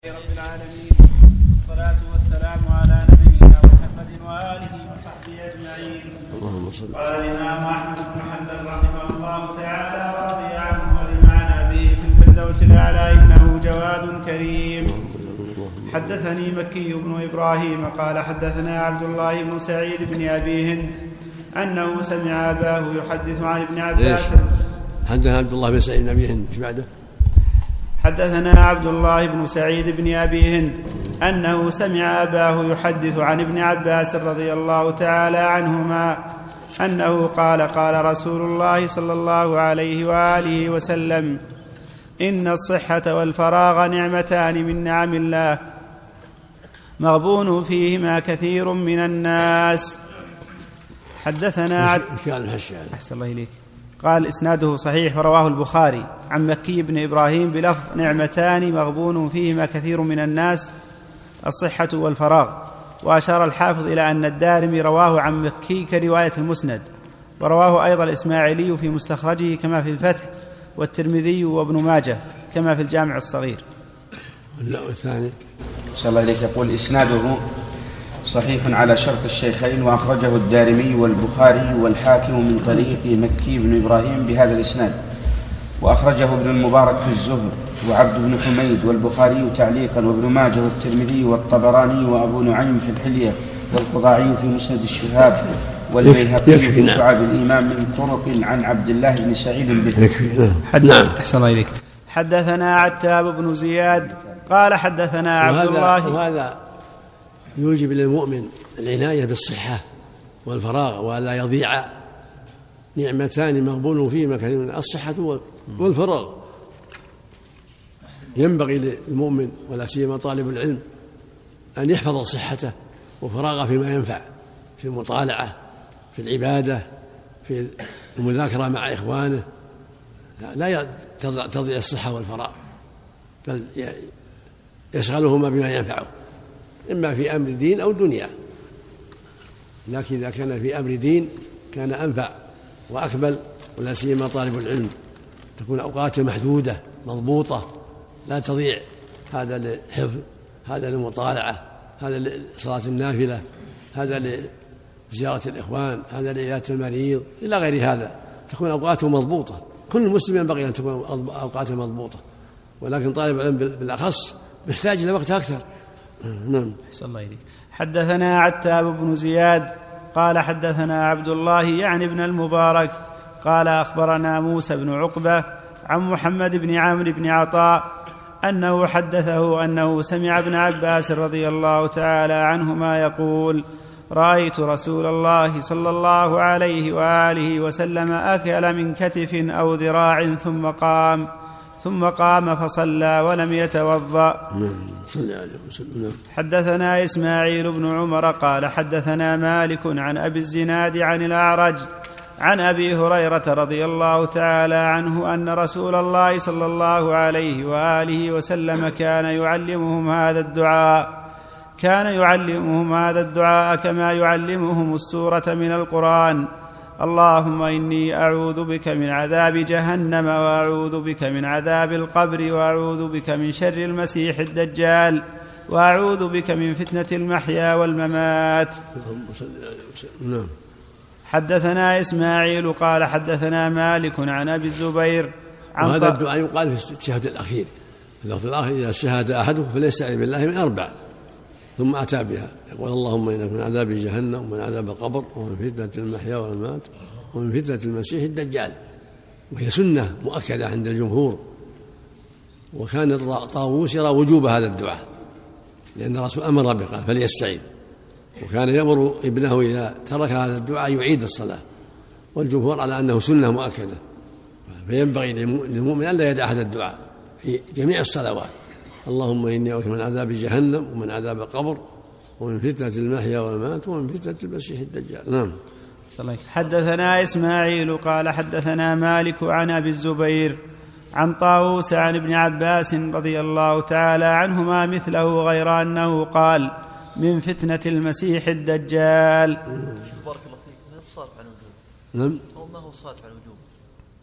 رب العالمين، والصلاة والسلام على نبينا محمد وآله وصحبه أجمعين. قال الإمام أحمد بن حنبل رحمه الله تعالى ورضي عنه ولمعنا به في الفردوس الأعلى إنه جواد كريم. حدثني مكي بن إبراهيم قال حدثنا عبد الله بن سعيد بن أبي هند أنه سمع أباه يحدث عن ابن عباس. حدثنا عبد الله بن سعيد بن أبي هند. ايش بعده؟ حدثنا عبد الله بن سعيد بن أبي هند أنه سمع أباه يحدث عن ابن عباس رضي الله تعالى عنهما أنه قال قال رسول الله صلى الله عليه وآله وسلم: إن الصحة والفراغ نعمتان من نعم الله مغبون فيهما كثير من الناس. حدثنا أحسن الله إليك. قال إسناده صحيح ورواه البخاري عن مكي بن إبراهيم بلفظ: نعمتان مغبون فيهما كثير من الناس، الصحة والفراغ. وأشار الحافظ إلى أن الدارمي رواه عن مكي كرواية المسند، ورواه أيضا الإسماعيلي في مستخرجه كما في الفتح، والترمذي وابن ماجه كما في الجامع الصغير. الثاني صلى الله عليه يقول: إسناده صحيح على شرط الشيخين، وأخرجه الدارمي والبخاري والحاكم من طريق مكي بن إبراهيم بهذا الإسناد، وأخرجه ابن المبارك في الزهد وعبد بن حميد والبخاري تعليقا وابن ماجه والترمذي والطبراني وأبو نعيم في الحلية والقضاعي في مسند الشهاب والبيهقي في شعب الإيمان من طرق عن عبد الله بن سعيد به. أحسن الله إليك. حدثنا عتاب بن زياد قال حدثنا عبد الله. وهذا يوجب للمؤمن العناية بالصحة والفراغ ولا يضيع. نعمتان مغبون فيهما كثير من الصحة والفراغ. ينبغي للمؤمن ولا سيما طالب العلم أن يحفظ صحته وفراغه فيما ينفع، في المطالعة، في العبادة، في المذاكرة مع إخوانه. لا تضيع الصحة والفراغ، بل يشغلهما بما ينفعه، إما في أمر دين أو دنيا. لكن إذا كان في أمر دين كان أنفع وأكمل، ولا سيما طالب العلم تكون أوقاته محدودة مضبوطة، لا تضيع. هذا للحفظ، هذا للمطالعة، هذا لصلاة النافلة، هذا لزيارة الإخوان، هذا لعيادة المريض، إلى غير هذا. تكون أوقاته مضبوطة. كل مسلم ينبغي أن تكون أوقاته مضبوطة، ولكن طالب العلم بالأخص محتاج إلى وقت أكثر. نعم. أحسن الله إليك. حدثنا عتاب بن زياد قال حدثنا عبد الله يعني ابن المبارك قال أخبرنا موسى بن عقبة عن محمد بن عمرو بن عطاء أنه حدثه أنه سمع ابن عباس رضي الله تعالى عنهما يقول: رأيت رسول الله صلى الله عليه وآله وسلم أكل من كتف أو ذراع ثم قام فصلى ولم يتوضأ. حدثنا إسماعيل بن عمر قال حدثنا مالك عن أبي الزناد عن الأعرج عن أبي هريرة رضي الله تعالى عنه أن رسول الله صلى الله عليه وآله وسلم كان يعلمهم هذا الدعاء كما يعلمهم السورة من القرآن: اللهم إني أعوذ بك من عذاب جهنم، وأعوذ بك من عذاب القبر، وأعوذ بك من شر المسيح الدجال، وأعوذ بك من فتنة المحيا والممات. حدثنا إسماعيل قال حدثنا مالك عن أبي الزبير وهذا الدعاء يقال في التشهد الأخير. اللفظ الآخر: إذا شهد أحدكم فليستعذ بالله من 4، ثم أتى بها يقول: اللهم إنك من عذاب جهنم، ومن عذاب القبر، ومن فتنة المحيا والممات، ومن فتنة المسيح الدجال. وهي سنة مؤكدة عند الجمهور. وكان طاووس يرى وجوب هذا الدعاء، لأن الرسول أمر به قال: فليستعيذ. وكان يأمر ابنه إذا ترك هذا الدعاء يعيد الصلاة. والجمهور على أنه سنة مؤكدة، فينبغي للمؤمن أن لا يدع هذا الدعاء في جميع الصلوات: اللهم إني أعوذ من عذاب جهنم، ومن عذاب القبر، ومن فتنة المحيا والممات، ومن فتنة المسيح الدجال. نعم. حدثنا إسماعيل قال حدثنا مالك عن أبي الزبير عن طاووس عن ابن عباس رضي الله تعالى عنهما مثله، غير أنه قال: من فتنة المسيح الدجال. بارك الله فيك. ما الصارف عن وجوب؟ نعم. أو ما هو الصارف عن وجوب؟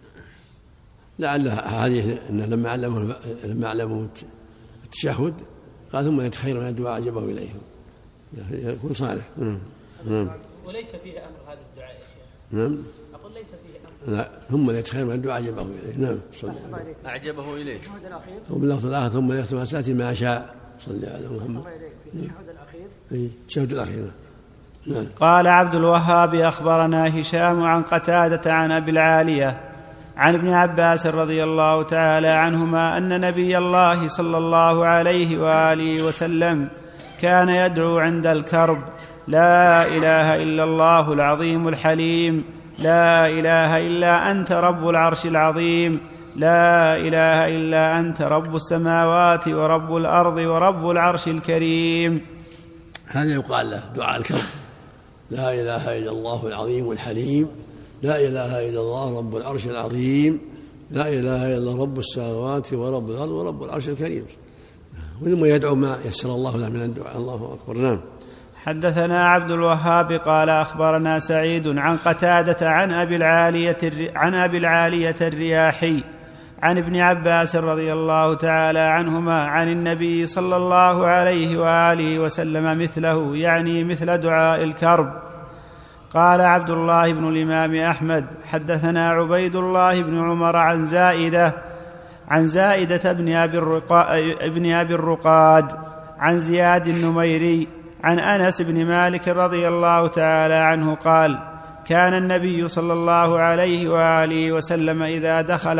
لعل هذه لما علموا التشهد قال ثم يتخير من الدعاء عجبه إليه، يكون صالح. وليس فيه أمر هذا الدعاء يا شيخ. نعم. أقول ليس فيه أمر. لا، ثم يتخير من الدعاء عجبه إليه. نعم. أعجبه إليه. وباللفظ الآخر ثم يختم الصلاة ما شاء. صلى على محمد. التشهد الأخير. نعم. قال عبد الوهاب أخبرنا هشام عن قتادة عن أبي العالية عن ابن عباس رضي الله تعالى عنهما أن نبي الله صلى الله عليه وآله وسلم كان يدعو عند الكرب: لا إله إلا الله العظيم الحليم، لا إله إلا أنت رب العرش العظيم، لا إله إلا أنت رب السماوات ورب الأرض ورب العرش الكريم. هذا يقال له دعاء الكرب: لا إله إلا الله العظيم الحليم، لا إله إلا الله رب العرش العظيم، لا إله إلا رب السماوات ورب الأرض ورب العرش الكريم. ثم يدعو ما يسر الله له من الدعاء. الله أكبر. نعم. حدثنا عبد الوهاب قال أخبرنا سعيد عن قتادة عن أبي العالية الرياحي عن ابن عباس رضي الله تعالى عنهما عن النبي صلى الله عليه وآله وسلم مثله، يعني مثل دعاء الكرب. قال عبد الله بن الإمام أحمد: حدثنا عبيد الله بن عمر عن زائدة ابن أبي الرقاد عن زياد النميري عن أنس بن مالك رضي الله تعالى عنه قال: كان النبي صلى الله عليه وآله وسلم إذا دخل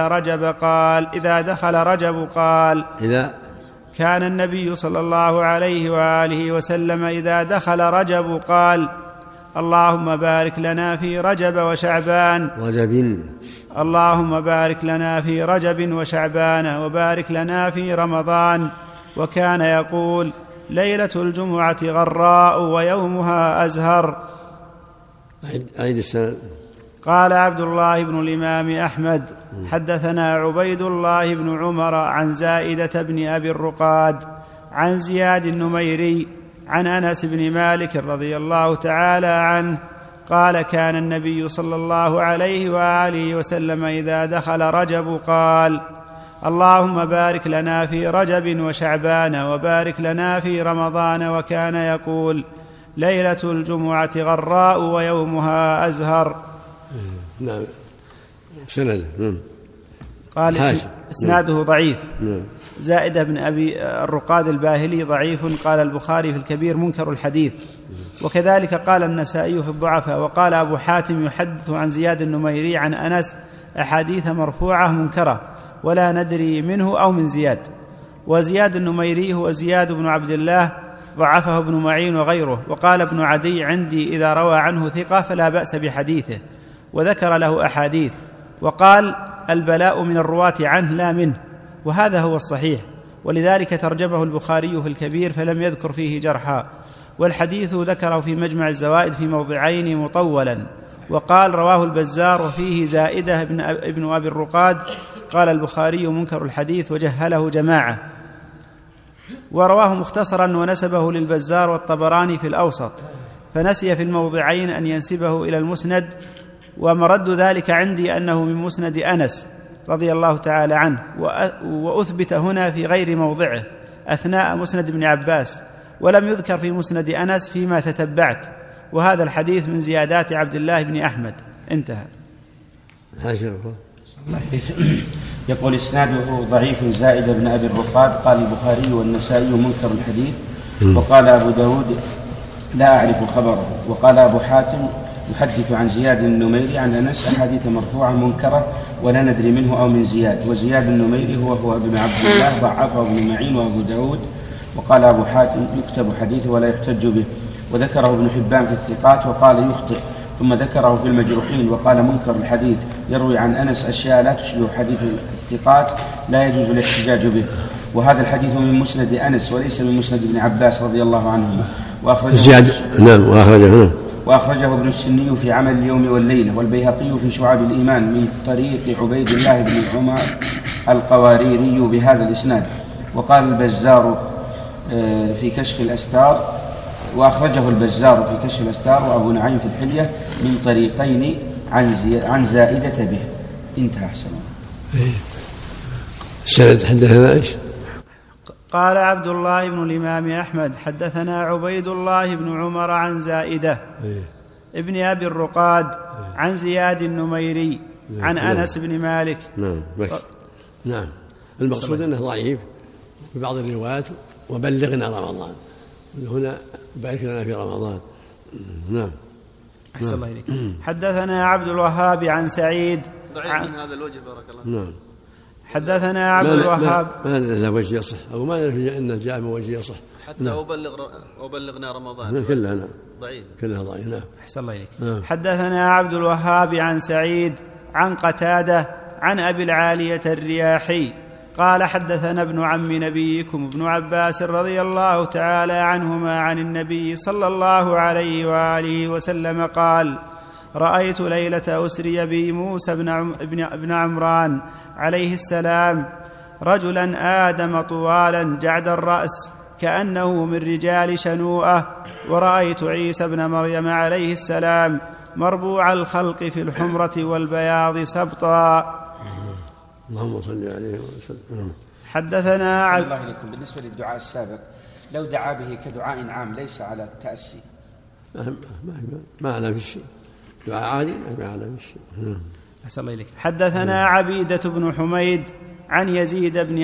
رجب كان النبي صلى الله عليه وآله وسلم إذا دخل رجب قال: اللهم بارك لنا في رجب وشعبان اللهم بارك لنا في رجب وشعبان وبارك لنا في رمضان. وكان يقول: ليلة الجمعة غراء ويومها أزهر. عيد السنة. قال عبد الله بن الإمام أحمد: حدثنا عبيد الله بن عمر عن زائدة بن أبي الرقاد عن زياد النميري عن أنس بن مالك رضي الله تعالى عنه قال: كان النبي صلى الله عليه وآله وسلم إذا دخل رجب قال: اللهم بارك لنا في رجب وشعبان وبارك لنا في رمضان. وكان يقول: ليلة الجمعة غراء ويومها أزهر. نعم. سند. قال: إسناده ضعيف. زائدة بن أبي الرقاد الباهلي ضعيف. قال البخاري في الكبير: منكر الحديث. وكذلك قال النسائي في الضعفاء. وقال أبو حاتم يحدث عن زياد النميري عن أنس أحاديث مرفوعة منكرة ولا ندري منه أو من زياد. وزياد النميري هو زياد بن عبد الله ضعفه ابن معين وغيره. وقال ابن عدي: عندي إذا روى عنه ثقة فلا بأس بحديثه، وذكر له أحاديث. وقال: البلاء من الرواة عنه لا منه، وهذا هو الصحيح. ولذلك ترجمه البخاري في الكبير فلم يذكر فيه جرحا. والحديث ذكره في مجمع الزوائد في موضعين مطولا. وقال: رواه البزار وفيه زائدة ابن أبي الرقاد. قال البخاري: منكر الحديث، وجهله جماعة. ورواه مختصرا ونسبه للبزار والطبراني في الأوسط، فنسي في الموضعين أن ينسبه إلى المسند. ومرد ذلك عندي أنه من مسند أنس رضي الله تعالى عنه، وأثبت هنا في غير موضعه أثناء مسند ابن عباس، ولم يذكر في مسند أنس فيما تتبعت. وهذا الحديث من زيادات عبد الله بن أحمد. انتهى. يقول: إسناده ضعيف زائد بن أبي الرقاد. قال البخاري والنسائي: منكر الحديث. وقال أبو داود: لا أعرف خبره. وقال أبو حاتم يحدث عن زياد النميري عن أنس أحاديث مرفوعة منكرة ولا ندري منه أو من زياد. وزياد النميري هو ابن عبد الله ضعفه ابن معين وأبو داود. وقال أبو حاتم: يكتب حديثه ولا يحتج به. وذكره ابن حبان في الثقات وقال: يخطئ. ثم ذكره في المجروحين وقال: منكر الحديث، يروي عن أنس أشياء لا تشبه حديث الثقات لا يجوز الاحتجاج به. وهذا الحديث من مسند أنس وليس من مسند ابن عباس رضي الله عنهما. وأخرجه ابن السني في عمل اليوم والليلة، والبيهقي في شعب الإيمان من طريق عبيد الله بن عمر القواريري بهذا الإسناد. وقال البزار في كشف الأستار، وأخرجه البزار في كشف الأستار وأبو نعيم في الحلية من طريقين عن زائدة به. انتهى. أحسن. السند. حدثنا ايش؟ قال عبد الله بن الإمام أحمد حدثنا عبيد الله بن عمر عن زائدة ابن أبي الرقاد عن زياد النميري عن أنس بن مالك. نعم المقصود أنه ضعيف في بعض الروايات وبلغنا رمضان، هنا بارك لنا في رمضان. نعم. أحسن الله إليك. حدثنا عبد الوهاب عن سعيد ضعيف من هذا الوجه بارك الله. نعم. حدثنا عبد الوهاب ما له وجه يصح أو ما له أنه جاء من وجه يصح حتى نعم. وبلغنا رمضان كلها نعم ضعيف كلها ضعيف. نعم. أحسن الله إليك. حدثنا عبد الوهاب عن سعيد عن قتادة عن أبي العالية الرياحي قال حدثنا ابن عم نبيكم ابن عباس رضي الله تعالى عنهما عن النبي صلى الله عليه وآله وسلم قال: رأيت ليلة أسري بي موسى بن عمران عليه السلام رجلا آدم طوالا جعد الرأس كأنه من رجال شنوءة، ورأيت عيسى بن مريم عليه السلام مربوع الخلق في الحمرة والبياض سبطا. اللهم صل عليه وسلم. حدثنا الله عليكم. بالنسبة للدعاء السابق لو دعا به كدعاء عام ليس على التأسي ما على في شيء، دعاء عادي ما على في شيء. أحسن الله إليك. حدثنا عبيدة بن حميد عن يزيد بن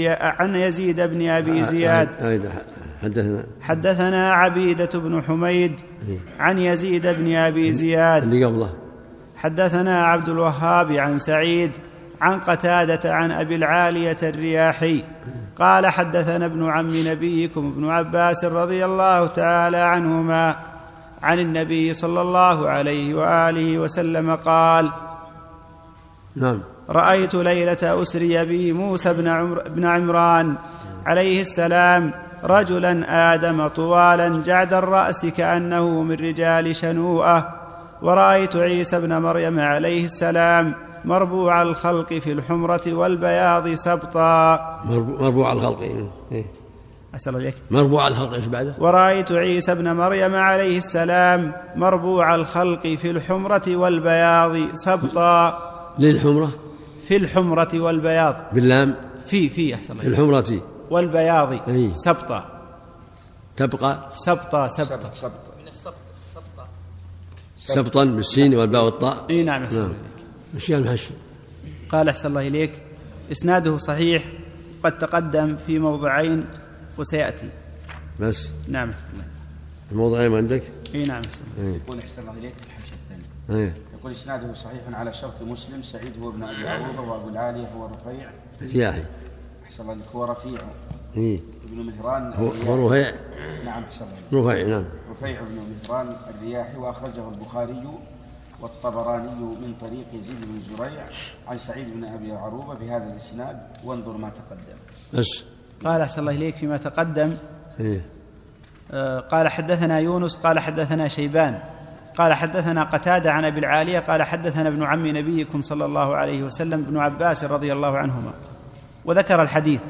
أبي زياد حدثنا عبيدة بن حميد عن يزيد بن أبي زياد اللي قبله. حدثنا عبد الوهاب عن سعيد عن قتادة عن أبي العالية الرياحي قال حدثنا ابن عم نبيكم ابن عباس رضي الله تعالى عنهما عن النبي صلى الله عليه وآله وسلم قال: نعم. رأيت ليلة أسري بي موسى بن عمران عليه السلام رجلا آدم طوالا جعد الرأس كأنه من رجال شنوءة، ورأيت عيسى بن مريم عليه السلام مربوع الخلق في الحمرة والبياض سبطا. مربوع الخلق أسأل الله عليك. مربوع الخلق ايش بعده؟ ورأيت عيسى بن مريم عليه السلام مربوع الخلق في الحمرة والبياض سبطا. للحمرة في الحمرة والبياض باللام في أحسن الله. في الحمرة والبياض سبطا. تبقى سبطا من السبط سبطا بالسين والباء والطاء. اي نعم. أحسن الله إليك. ايش المحشي؟ قال أحسن الله إليك إسناده صحيح قد تقدم في موضعين وسيأتي بس. نعم. أحسن الله. الموضعين عندك؟ اي نعم. يقول أحسن الله إليك الحاشية الثانية يقول إسناده صحيح على شرط مسلم. سعيد هو ابن أبي عروبة، وأبو العالية هو رفيع رياحي. أحسن الله إليك. هو رفيع ابن مهران هو رفيع. نعم. أحسن الله رفيع. نعم. رفيع بن مهران الرياحي، وأخرجه البخاري والطبراني من طريق يزيد بن زريع عن سعيد بن أبي عروبة بهذا الإسناد، وانظر ما تقدم. بس. قال أحسن الله إليك فيما تقدم قال حدثنا يونس قال حدثنا شيبان قال حدثنا قتادة عن أبي العالية قال حدثنا ابن عم نبيكم صلى الله عليه وسلم ابن عباس رضي الله عنهما، وذكر الحديث.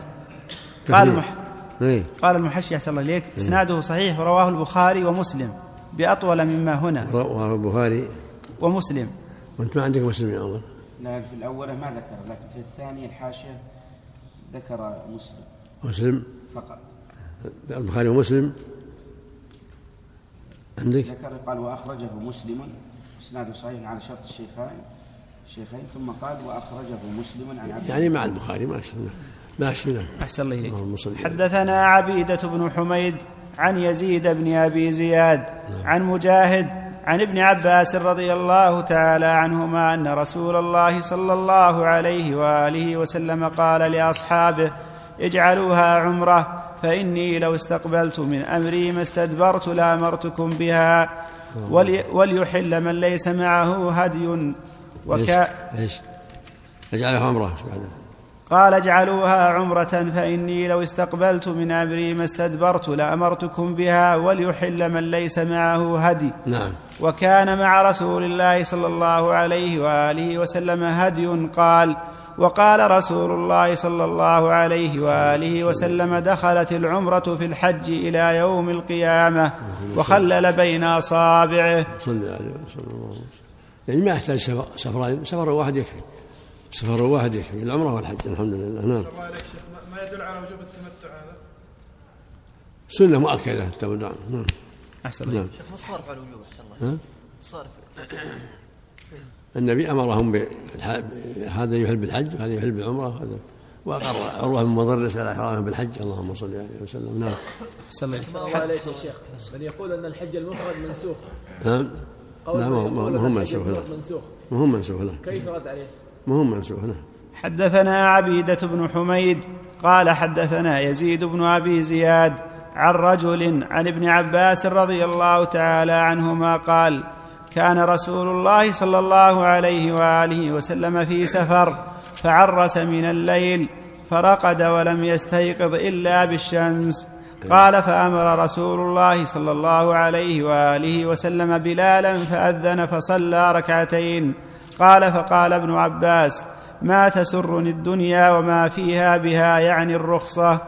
قال المحشي أحسن الله إليك إسناده صحيح ورواه البخاري ومسلم بأطول مما هنا. رواه البخاري ومسلم. وأنت ما عندك مسلم يا الله؟ لا، في الأولى ما ذكر، لكن في الثانية الحاشية ذكر مسلم فقط. البخاري ومسلم عندك؟ ذكر قال وأخرجه مسلم، إسناده صحيح على شرط الشيخين، ثم قال وأخرجه مسلم عن عبد يعني مع البخاري ماشي. أحسن الله إليك. حدثنا عبيدة بن حميد عن يزيد بن أبي زياد عن مجاهد عن ابن عباس رضي الله تعالى عنهما أن رسول الله صلى الله عليه وآله وسلم قال لأصحابه: اجعلوها عمرة، فإني لو استقبلت من أمري ما استدبرت لأمرتكم بها، وليحل من ليس معه هدي. ايش اجعلها عمرة؟ قال: اجعلوها عمرة، فإني لو استقبلت من أمري ما استدبرت لأمرتكم بها، وليحل من ليس معه هدي. نعم. وكان مع رسول الله صلى الله عليه وآله وسلم هدي. وقال رسول الله صلى الله عليه وآله وسلم: دخلت العمرة في الحج إلى يوم القيامة، وخلل بين أصابعه. صلى الله عليه وسلم. يعني ما يحتاج سفرين، سفر واحد يكفي، العمرة والحج. الحمد لله. نعم. ما يدل على وجوب التمتع هذا؟ سنة مؤكدة التودع. نعم. أحسن الله. شيخ ما الصارف على الوجوب؟ أحسن الله. الصارف النبي أمرهم هذا يحل بالحج وهذا يحل بالعمرة، وأقر عروة بن مضرس على إحرامه بالحج. اللهم صل عليه وسلم. نعم. أحسن الله. الله عليك يا شيخ، من يقول أن الحج المفرد منسوخ. نعم. لا ما هم منسوخ. ما هم منسوخ. كيف رد عليه؟ ما هم منسوخ. حدثنا عبيدة بن حميد قال حدثنا يزيد بن أبي زياد عن رجل عن ابن عباس رضي الله تعالى عنهما قال: كان رسول الله صلى الله عليه وآله وسلم في سفر فعرس من الليل فرقد ولم يستيقظ إلا بالشمس. قال: فأمر رسول الله صلى الله عليه وآله وسلم بلالا فأذن فصلى ركعتين. قال: فقال ابن عباس: ما تسرني الدنيا وما فيها بها، يعني الرخصة.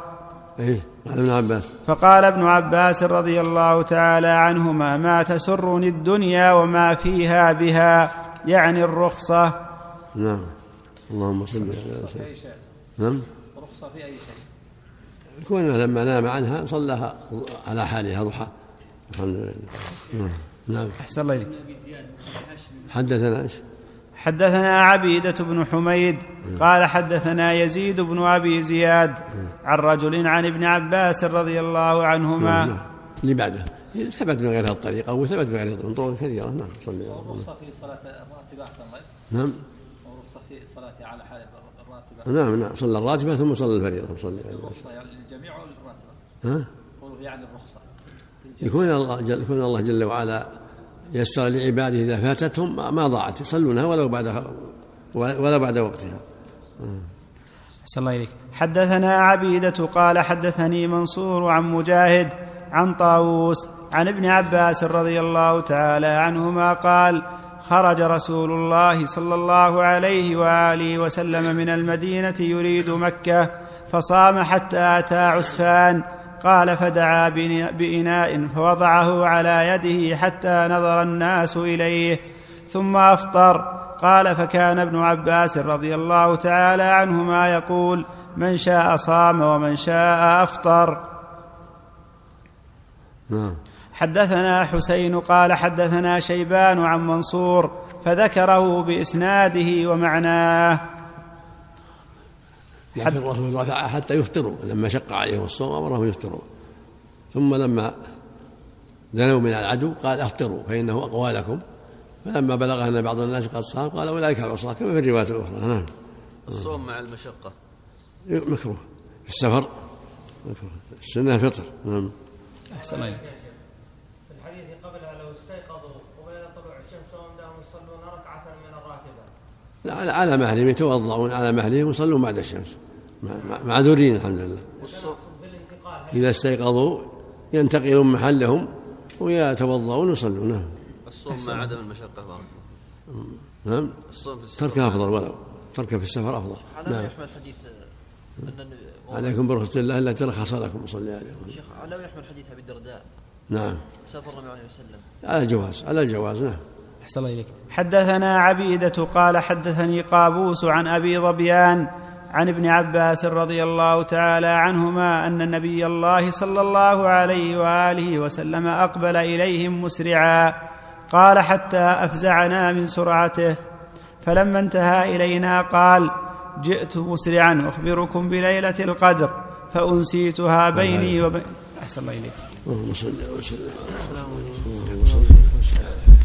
فقال ابن عباس رضي الله تعالى عنهما: ما تسرني الدنيا وما فيها بها، يعني الرخصة. نعم. اللهم صل على سيدنا. نعم. رخصة في أي شيء. كون لما نام عنها صلىها على حالها ضحى. الحمد لله. نعم. أحسن الله إليك. حدثنا حدثنا عبيدة بن حميد قال حدثنا يزيد بن أبي زياد عن رجل عن ابن عباس رضي الله عنهما. اللي بعده ثبت من غير هذه الطريقة وثبت من غير من طرق كثيرة. نعم. صلى الله عليه وسلم. رخصة في صلاة الراتبة أحسن الله. نعم. ورخصة في صلاة على حال الراتبة. نعم. صلى الراتبة ثم صلى الفريضة. صلى الرخصة يعني للجميع ولا الراتبة؟ قولوا يعني الرخصة. يكون الله جل وعلا يسر لعباده إذا فاتتهم ما ضاعت، يصلونها ولو بعد وقتها. أحسن الله إليك. حدثنا عبيدة قال حدثني منصور عن مجاهد عن طاووس عن ابن عباس رضي الله تعالى عنهما قال: خرج رسول الله صلى الله عليه وآله وسلم من المدينة يريد مكة فصام حتى أتى عسفان. قال: فدعا بإناء فوضعه على يده حتى نظر الناس إليه ثم أفطر. قال: فكان ابن عباس رضي الله تعالى عنهما يقول: من شاء صام ومن شاء أفطر. حدثنا حسين قال حدثنا شيبان عن منصور فذكره بإسناده ومعناه. لكن الرسول رفع حتى يفطروا، لما شق عليهم الصوم أمرهم يفطروا، ثم لما دنوا من العدو قال: أفطروا فإنه أقوى لكم. فلما بلغ أن بعض الناس قد صام قال: أولئك العصاة، كما في الرواية الأخرى. نعم. الصوم مع المشقة مكروه في السفر، مكروه. السنة الفطر. نعم. أحسن الله. في الحديث قبلها لو استيقظوا وبين طلوع الشمس وهم لهم يصلون ركعة من الراتبة. لا، على مهلهم يتوضعون على مهلهم ويصلون بعد الشمس معذورين الحمد لله. إذا استيقظوا ينتقلون محلهم ويتوضعون ويصلون. نعم. الصوم مع عدم المشقة بارك الله. نعم. الصوم في السفر تركه أفضل، ولو تركه في السفر أفضل. نعم. يحمل حديث عليكم برخصة الله التي رخص لكم صلى عليه وسلم. شيخ على يحمل حديث أبي الدرداء. نعم. سافر النبي عليه وسلم على الجواز. نعم. أحسن الله إليك. حدثنا عبيدة قال حدثني قابوس عن أبي ظبيان عن ابن عباس رضي الله تعالى عنهما أن النبي الله صلى الله عليه وآله وسلم أقبل إليهم مسرعا. قال: حتى أفزعنا من سرعته، فلما انتهى إلينا قال: جئت مسرعا أخبركم بليلة القدر فأنسيتها بيني وبين. أحسن الله إليك. اللهم صل وسلم.